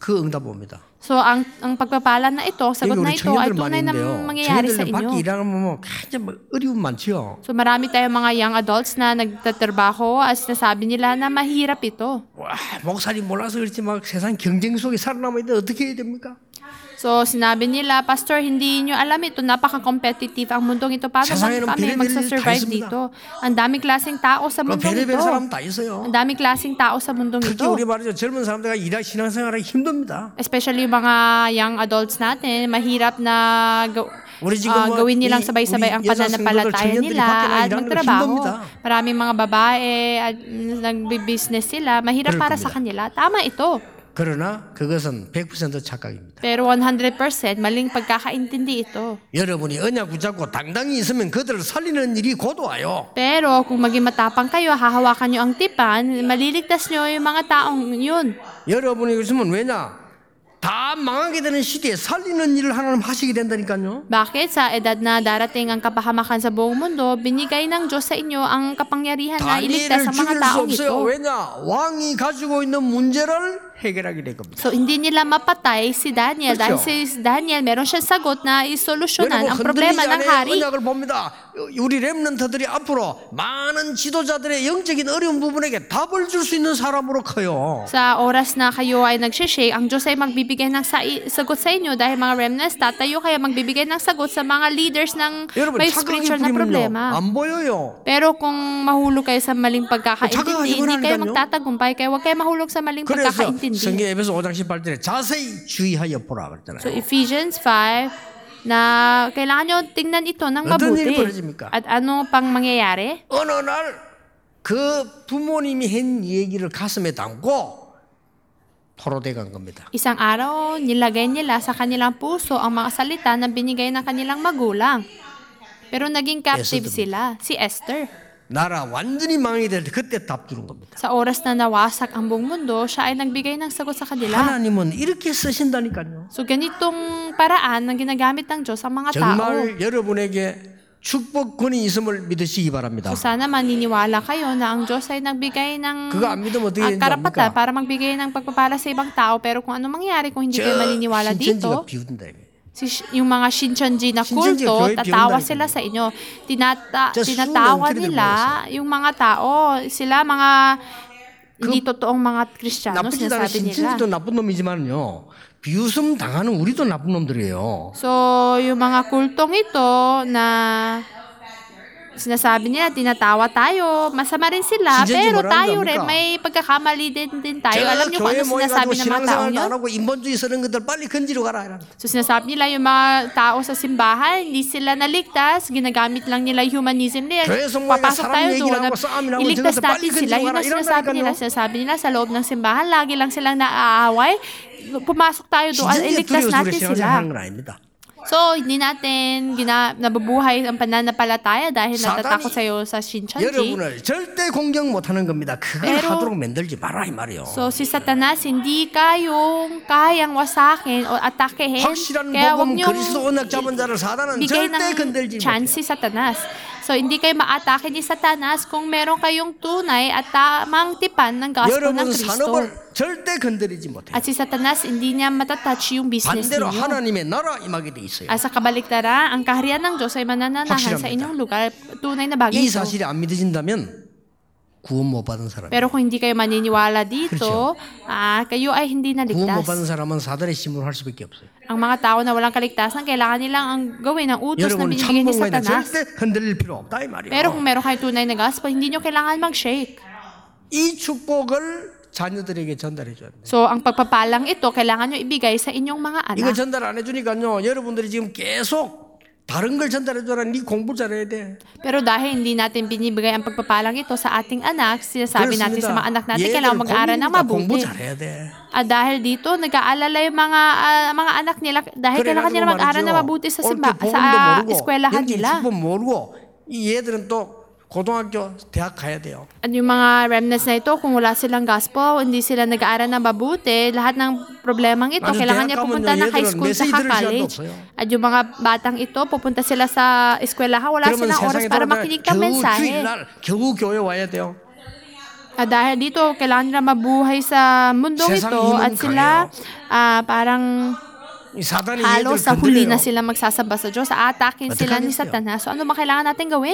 그 응답 옵니다. So, ang, ang pagpapala na ito, sagot 여기 na 우리 ito ay 청년들 tunay na 많은데요. mangyayari sa 청년들 밖에 inyo. 일하는 뭐 굉장히 뭐 어려움 많죠. So, marami tayong mga young adults na nagtatrabaho at sinasabi nila na mahirap ito. 와, 목사님 몰라서 그렇지 막 세상 경쟁 속에 살아남아야 돼. 어떻게 해야 됩니까? So, sinabi nila, Pastor, hindi nyo alam ito, napaka-competitive ang mundong ito. Paano 세상에는 kami 별의별 일이 다 magsasurvive 있습니다. dito? Ang daming klaseng tao sa 그 mundong 별의별 ito. 사람 다 있어요. Ang daming klaseng tao sa mundong 특히 ito. 우리 말이죠. 젊은 사람들과 일하 신앙생활하기 힘듭니다. Especially yung mga young adults natin, mahirap na gaw- 우리 지금 ah, 뭐 gawin nilang 이- sabay-sabay 우리 ang 여자 pananampalataya 성도들, nila 청년들이 밖에 at 일하는 거 magtrabaho. 힘듭니다. Maraming mga babae at mm, nagbi-business sila. Mahirap 그럴 para 겁니다. sa kanila. Tama ito. 그러나 그것은 백 퍼센트 착각입니다. Pero one hundred percent maling pagkakaintindi ito. 여러분이 언약 붙잡고 당당히 있으면 그들을 살리는 일이 곧 와요. Pero kung maging matapang kayo, hahawakan nyo ang tipan, maliligtas nyo yung mga taong yun. 여러분이 그러시면 왜냐? 다 망하게 되는 시대에 살리는 일을 하나님 하시게 된다니까요. Bakit? Sa edad na darating ang kapahamakan sa buong mundo, binigay ng Diyos sa inyo ang kapangyarihan na iligtas 다니엘을 ang mga 죽일 수 taong 없어요. ito. 왜냐? 왕이 가지고 있는 문제를 해결하게 될 겁니다. So, hindi nila mapatay si Daniel dahil 그렇죠. si Daniel meron siyang sagot na isolusyonan ang 여러분 problema 흔들리지 ng 않아요. hari. 언약을 봅니다. 우리 렘넌트들이 앞으로 많은 지도자들의 영적인 어려운 부분에게 답을 줄 수 있는 사람으로 커요. Sa oras na kayo ay nagsishake, ang Diyos ay magbibigay ng sa- sagot sa inyo dahil mga remnants, tatayo kaya magbibigay ng sagot sa mga leaders ng 여러분 may 착각이 spiritual na 부리면요 problema. 안 보여요. Pero kung mahulog kayo sa maling pagkakaintindi, 착각하시고 hindi kayo 나니까요. magtatagumpay, kaya huwag kayo mahulog sa maling 그래서 pagkakaintindi. 성경 에베소 오 장 십팔 절에 자세히 주의하여 보라 그랬잖아요. So Ephesians five, na kailangan nyo tingnan ito ng 어떤 일이 mabuti. 벌어집니까? At ano pang mangyayari? 어느 날 그 부모님이 한 얘기를 가슴에 담고 포로돼 간 겁니다. Isang araw, nilagay nila sa kanilang puso ang mga salita na binigay ng kanilang magulang. Pero naging captive Esther. sila, si Esther. 나라 완전히 망이 될 때 그때 답 주는 겁니다. Sa oras na nawasak ang buong mundo, siya ay nagbigay ng sagot sa kanila. 하나님은 이렇게 쓰신다니까요. So ganitong paraan ang ginagamit ng Diyos ang mga tao. 정말 여러분에게 축복권이 있음을 믿으시기 바랍니다. So sana maniniwala kayo na ang Diyos ay nagbigay ng 그거 안 믿으면 어떻게 ah, 되는지 karapatan 압니까? para magbigay ng pagpapala sa ibang tao. Pero kung ano mangyari kung hindi kayo 저 maniniwala 신천지가 dito, 비웃는다 이거예요. si, yung mga Shincheonji na Shincheonji, kulto, 교회 tatawa 비운다니까요. sila sa inyo. Tinata, Just tinatawa sumunod, nila yung mga tao. Sila mga hindi totoong mga Kristiyano, 나쁘지 않은 sinasabi nila. 신천지도 나쁜 놈이지만요. 비웃음 당하는 우리도 나쁜 놈들이에요. So, yung mga kultong ito na sinasabi nila, tinatawa tayo, masama rin sila, Shincheonji pero 뭐라는 tayo 겁니까? rin, may pagkakamali din, din tayo. 제가 Alam niyo kung 교회 ano sinasabi 모여가지고 ng mga taong 신앙생활도 yun? 안 하고 인본주의 쓰는 것들 빨리 건지러 가라. 이런. So, sinasabi nila yung mga tao sa simbahan, hindi sila naligtas, ginagamit lang nila yung humanism nila. 교회 성모에게 Papasok 사람 tayo 얘기를 doon, 하고 싸움이라고 iligtas 저것도 빨리 natin sila. 건지러 Yun 가라. ang sinasabi nila. 이런다니까요. Sinasabi nila sa loob ng simbahan, lagi lang silang naaaway. Pumasok tayo doon, 신천지에 iligtas 두려워서 natin 그래 sila. 신앙생활하는 건 아닙니다. So, hindi natin gina, nabubuhay ang pananampalataya dahil 사단이 natatakot sa'yo sa Shincheonji. 여러분을 절대 공격 못하는 겁니다. 그걸 Pero- 하도록 만들지 마라 이 말이요. So, si Satanas, hindi kayong kayang wasakin o atakehin. 확실한 Kaya huwag 복음 niyong 그리스도 언약 잡은 자를 사단은 bigay 절대 건들지 ng chance si Satanas. So, hindi kayo ma-atake ni Satanas kung meron kayong tunay at tamang tipan ng gospel ng 여러분 Kristo. 산업을 절대 건드리지 못해요. At si Satanas, hindi niya matatouch yung business 반대로 ninyo. 하나님의 나라 임하게 돼 있어요. At sa kabaliktaran, ang kaharian ng Diyos ay manananahan sa 확실합니다. inyong lugar. Tunay na bagay 이 ito. 사실이 안 믿어진다면 구원 못 받은 사람. Pero kung hindi kayo maniniwala dito, ah, kayo ay hindi 구원 못 naligtas. 받은 사람은 사단의 심으로 할 수밖에 없어요. Ang mga tao na walang kaligtasan, kailangan nilang ang gawin ang utos na 여러분 binibigay ni 참복만에 Satanas. 절대 흔들릴 필요 없다 이 말이에요. Pero kung meron kayo tunay na gospel, hindi nyo kailangan mag-shake. 이 축복을 자녀들에게 전달해 줘야 돼요. So, ang pagpapalang ito, kailangan nyo ibigay sa inyong mga 이거 anak. 전달 안 해주니까요. 여러분들이 지금 계속 다른 걸 전달해 줘라. 네 공부 잘해야 돼. Pero dahil hindi natin binibigay ang pagpapalang ito sa ating anak, sinasabi natin sa mga anak natin, 얘들 kailangan mag-aaral ng 공부입니다. 공부 mabuti. 잘해야 돼. At dahil dito, nag-aalala yung mga ah, mga anak nila, dahil kailangan nila mag-aaral na mabuti sa, simba, sa ah, eskwelahan nila. 축복 모르고 이 얘들은 또 고등학교, 대학 가야 돼요. At yung mga remnants na ito, kung wala silang gospel, hindi sila nag-aaral na mabuti, lahat ng problemang ito, 아주 kailangan 대학 niya 가면요, pupunta ng high 얘들은 school 메시지 sa 들을 시간도 college. 없어요. At yung mga batang ito, pupunta sila sa eskwelahan, wala 그러면 silang oras 세상에 para 돌아다녀 makinig ng 겨우 mensahe. 주일날 겨우 교회 와야 돼요. At dahil dito, kailangan nila mabuhay sa mundong 세상의 ito 힘은 at sila ah, parang 이 사단의 halo 얘들 sa huli na 건드려요. sila magsasamba sa Diyos. Aatakin sila ni 어떡하겠어요? Satanas. So ano ba kailangan natin gawin?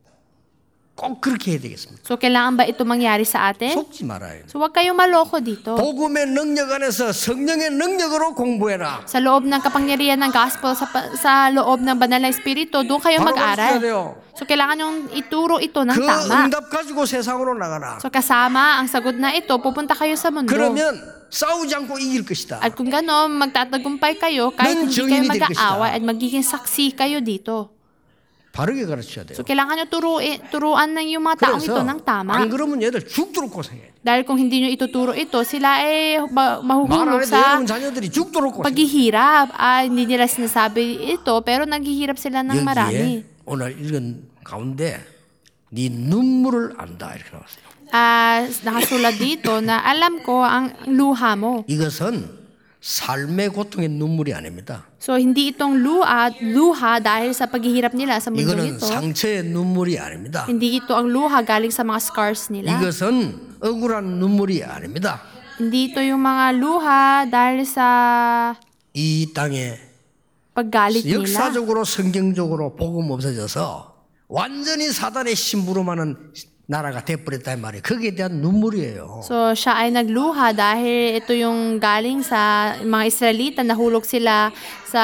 꼭 그렇게 해야 되겠습니다. So kailangan ba ito mangyari sa atin? 속지 말아요. So huwag kayong maloko dito. 복음의 능력 안에서 성령의 능력으로 공부해라. Sa loob ng kapangyarihan ng gospel, sa, pa- sa loob ng banal na espiritu, doon kayo 바로 가르쳐야 mag-aral. 돼요. So kailangan yung ituro ito ng 그 tama. 응답 가지고 세상으로 나가라. So kasama ang sagot na ito, pupunta kayo sa mundo. 그러면 싸우지 않고 이길 것이다. At kung gano'n, magtatagumpay kayo kahit 넌 hindi 증인이 kayo 될 mag-aaway 것이다. at magiging saksi kayo dito. 바르게 가르쳐야 돼요. So kailangan nyo turuin, turuan ng yung mga taong ito 그래서 ng tama. 안 그러면 얘들 죽도록 고생해. Dahil kung hindi nyo ituturo ito, sila ay ma- 말 안 mahuhulog 해도 sa 여러분 자녀들이 죽도록 고생해. paghihirap. Ah, hindi nila sinasabi ito, pero naghihirap sila ng marami. 여기에 오늘 읽은 가운데 네 눈물을 안다 이렇게 나왔어요. Ah, nakasulat dito na alam ko ang luha mo. 이것은 삶의 고통의 눈물이 아닙니다. So, hindi itong luha, luha dahil sa paghihirap nila sa mundo 이거는 ito. 상처의 눈물이 아닙니다. Hindi ito ang luha galing sa mga scars nila. 이것은 억울한 눈물이 아닙니다. Hindi ito yung mga luha dahil sa 이 땅에 paggalit nila. 역사적으로 성경적으로 복음 없어져서 완전히 사단의 심부름하는 나라가 돼버렸다 이 말이에요. 거기에 대한 눈물이에요. So, siya ay nagluha dahil ito yung galing sa mga Israelita, nahulog sila sa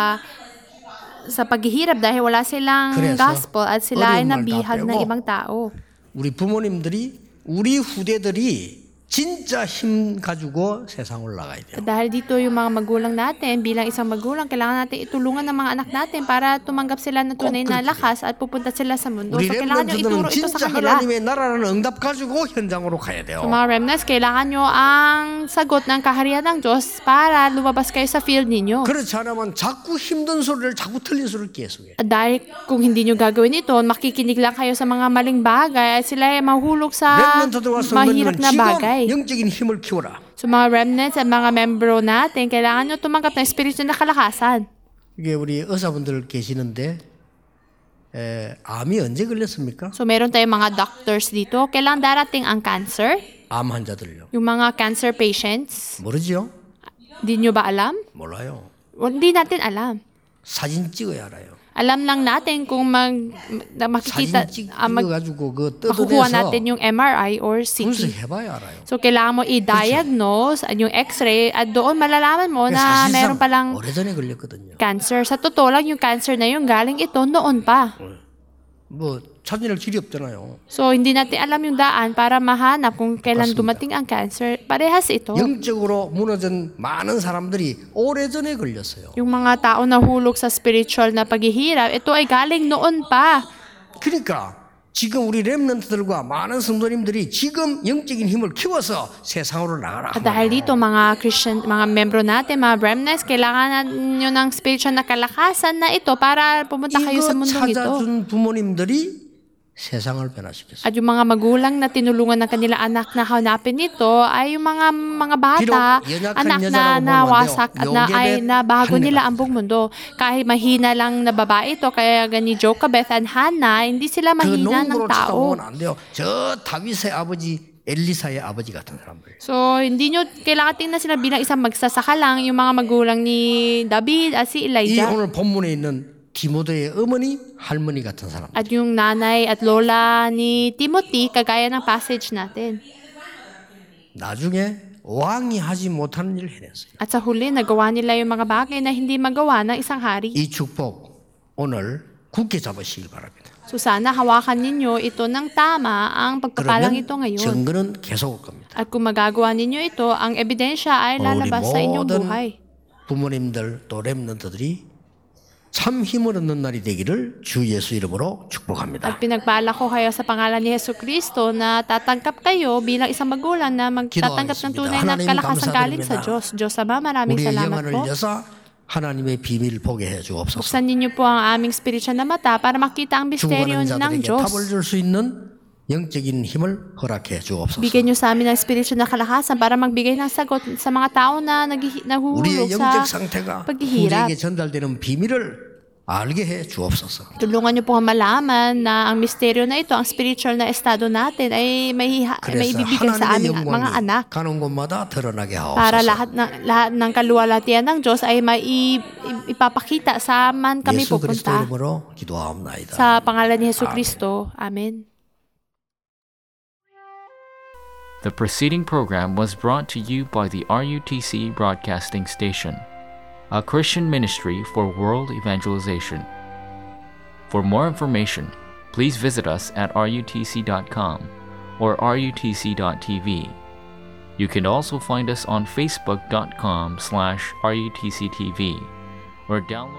sa paghihirap dahil wala silang 그래서 gospel at sila ay 어려운 말다 nabihag ng 빼고 ibang tao. 우리 부모님들이 우리 후대들이 진짜 힘 가지고 세상을 나가야 돼요. Dahil dito yung mga magulang natin, bilang isang magulang, kailangan natin itulungan ng mga anak natin para tumanggap sila ng tunay na lakas at pupunta sila sa mundo. 우리 So, kailangan nyo ituro 렘넌트들은 ito sa 진짜 kanila. 하나님의 나라라는 응답 가지고 현장으로 가야 돼요. So, mga remnants, kailangan nyo ang sagot ng kaharian ng Diyos para lumabas kayo sa field ninyo. 그렇지 않으면 자꾸 힘든 소리를 자꾸 틀린 소리를 계속해. At dahil kung hindi nyo gagawin ito, makikinig lang kayo sa mga maling bagay at sila ay mahulog sa 렘넌트들 와서 mahirap na bagay. 지금 영적인 힘을 키워라. So mga remnants at mga membro natin, kailangan nyo tumanggap ng spiritual na kalakasan. 이게 우리 의사분들 계시는데 에, 암이 언제 걸렸습니까? So meron tayong mga doctors dito. Kailan darating ang cancer? 암 환자들요. Yung mga cancer patients, 모르지요? di nyo ba alam? 몰라요. Well, hindi natin alam. 사진 찍어야 알아요. Alam lang natin kung mag, na makikita, 사진 ah, mag, 찍어가지고 그 makukuha 뜯어내서 natin yung M R I or C T. 분석해봐야 알아요. So, kailangan mo i-diagnose at yung x-ray at doon malalaman mo na meron palang 오래전에 걸렸거든요. cancer. Sa totoo lang, yung cancer na yung galing ito noon pa. 뭐 찾을 길이 없잖아요. So, hindi natin alam yung daan para mahanap kung kailan dumating ang cancer. Parehas ito. 영적으로 무너진 많은 사람들이 오래전에 걸렸어요. Yung mga tao na hulog sa spiritual na paghihirap, ito ay galing noon pa. 그러니까 지금 우리 렘넌트들과 많은 성도님들이 지금 영적인 힘을 키워서 세상으로 나가라. At dahil dito, mga Christian, mga membro natin, mga remnants, kailangan nyo ng spiritual na kalakasan na ito para pumunta kayo sa 이거 mundong ito. 찾아준 부모님들이 세상을 변화시켰어요. At yung mga magulang na tinulungan ng kanila anak na hanapin ito ay yung mga mga bata, 비록 연약한 anak na 여자라고 nawasak 보면 at na 요게벳 ay nabago 한네가 nila ang buong mundo. Kahit mahina lang na babae ito, kaya gani Jochebed and Hannah, hindi sila 그 mahina ng 농부로 tao. 쳐다보면 안 돼요. 저 다윗의 아버지 엘리사의 아버지 같은 사람들. So, hindi nyo kailangan tingnan sila bilang isang magsasaka lang, yung mga magulang ni David at si 이 Elijah. 오늘 본문에 있는 디모데의 어머니, 할머니 같은 사람. At yung nanay at lola ni Timothy, kagaya ng passage natin. 나중에 왕이 하지 못하는 일을 해냈어요. At sa huli, nagawa nila yung mga bagay na hindi magawa ng isang hari. 이 축복 오늘 굳게 잡으시길 바랍니다. So sana hawakan ninyo ito ng tama ang pagpapalang ito 그러면 ngayon. 증거는 계속 올 겁니다. At kung magagawa ninyo ito, ang ebidensya ay 오늘 우리 lalabas sa inyong 모든 buhay. 부모님들 또 렘넌트들이 참 힘을 얻는 날이 되기를 주 예수 이름으로 축복합니다. At pinagpala ko kayo sa pangalan ni Yesu Cristo na tatanggap kayo bilang isang magulang na magtatanggap ng tunay na 하나님 kalakasan galing sa 감사드립니다. Diyos. Diyos Ama, maraming 우리의 salamat 영안을 po. 여사 하나님의 비밀을 보게 해 주옵소서. Buksan ninyo po ang aming spiritual na mata para makita ang misteryo 죽어가는 ng 자들에게 Diyos. 답을 줄 수 있는 영적인 힘을 허락해 주옵소서. Bigyan nyo sa amin ng spiritual na kalakasan para magbigay ng sagot sa mga tao na naghi- nahuhulog 우리의 sa 영적 상태가 paghihirap. 우리에게 전달되는 비밀을 알게 해 주옵소서. Tulungan niyo po malaman na ang misteryo na ito, ang spiritual na estado natin ay may, may 그래서 ibibigay sa 하나님의 aming mga anak. 영광이 가는 곳마다 드러나게 Para 하옵소서. lahat ng, lahat ng kaluwalhatian ng Diyos ay mai, ipapakita saan man kami 예수 그리스도 pupunta. 이름으로 기도하옵나이다. Sa pangalan ni Jesu Kristo. Amen. The preceding program was brought to you by the R U T C Broadcasting Station, a Christian ministry for world evangelization. For more information, please visit us at R U T C dot com or R U T C dot T V. You can also find us on Facebook dot com slash R U T C T V or download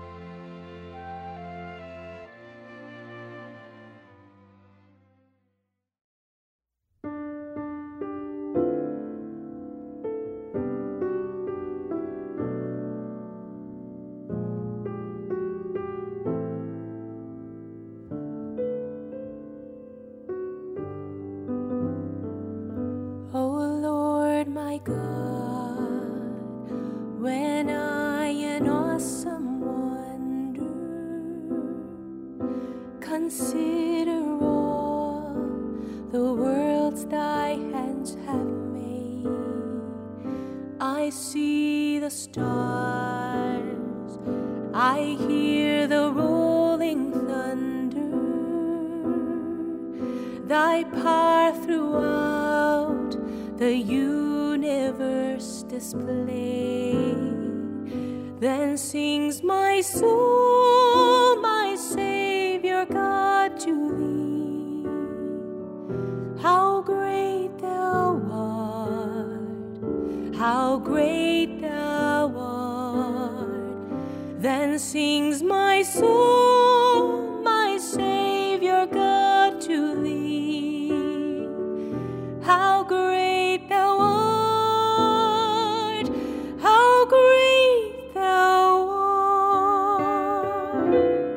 O Lord my God, when I in awesome wonder consider all the worlds thy hands have made, I see the stars, I hear the rolling thunder, thy power throughout the universe displayed. Then sings my soul, my Savior God, to thee. How great thou art, how great thou art. Then sings my soul, my Savior God, to thee. How great thou art, how great thou art.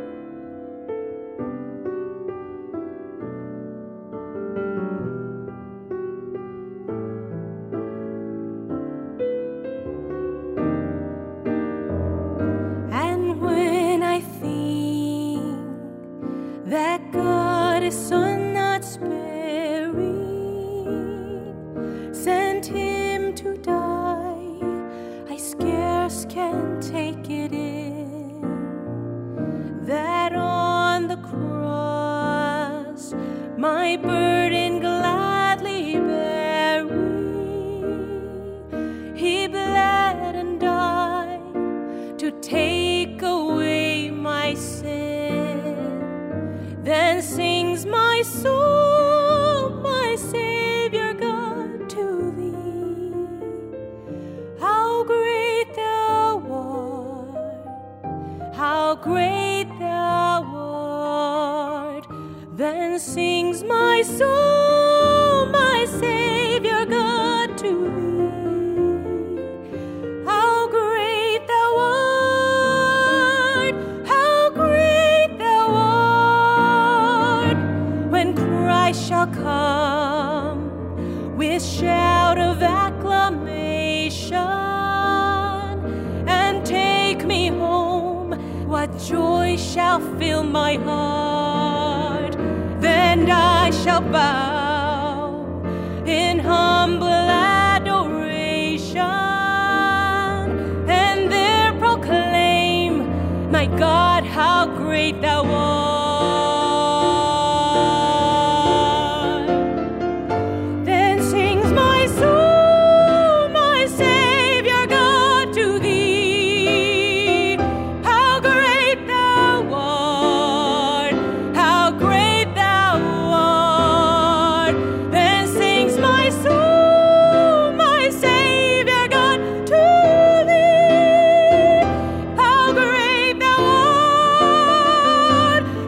And when I think that God is Son not sparing, sent him to die, I scarce can take it in, that on the cross my burden gladly bearing, he bled and died to take away my sin. Then sings my soul, my Savior God, to thee. How great thou art, how great thou art. Then sings my soul, my Savior God, to thee. How great thou art, how great thou art. When Christ shall come with shout of acclamation and take me home, what joy shall fill my heart. Then I shall bow in humble adoration and there proclaim, my God, how great thou art. Then sings my soul, my Savior God, to thee. How great thou art, how great thou art. Then sings my soul, my Savior God, to thee. How great thou art,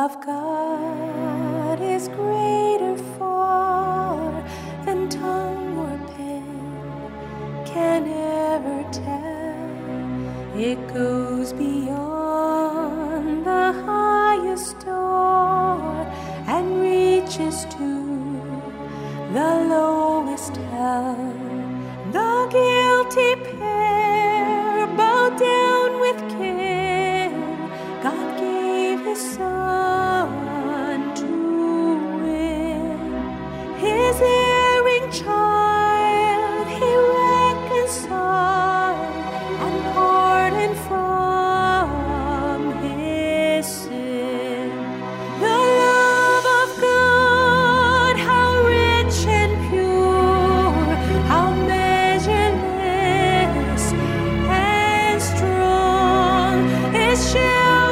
of God is greater far than tongue or pen can ever tell. It goes beyond the highest star and reaches to the lowest hell. The guilty pair bowed down with care. God gave His Son to win. His erring child He reconciled and pardoned from his sin. The love of God, how rich and pure, how measureless and strong, it shall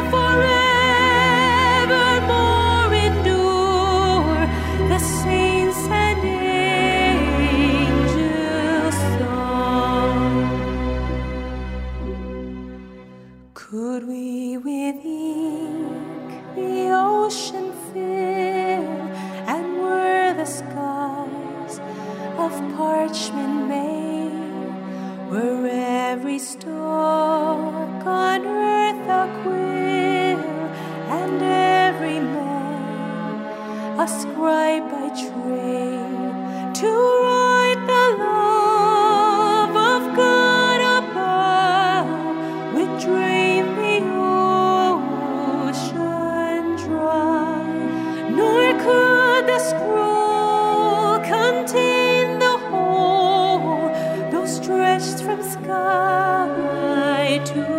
forevermore endure. The saints and angels' song. Could we with ink the ocean fill, and were the skies of parchment made, were every stalk on earth a quill, and every man a scribe by trade, to write the love of God above, would drain the ocean dry, nor could the scroll contain the whole, though stretched from sky to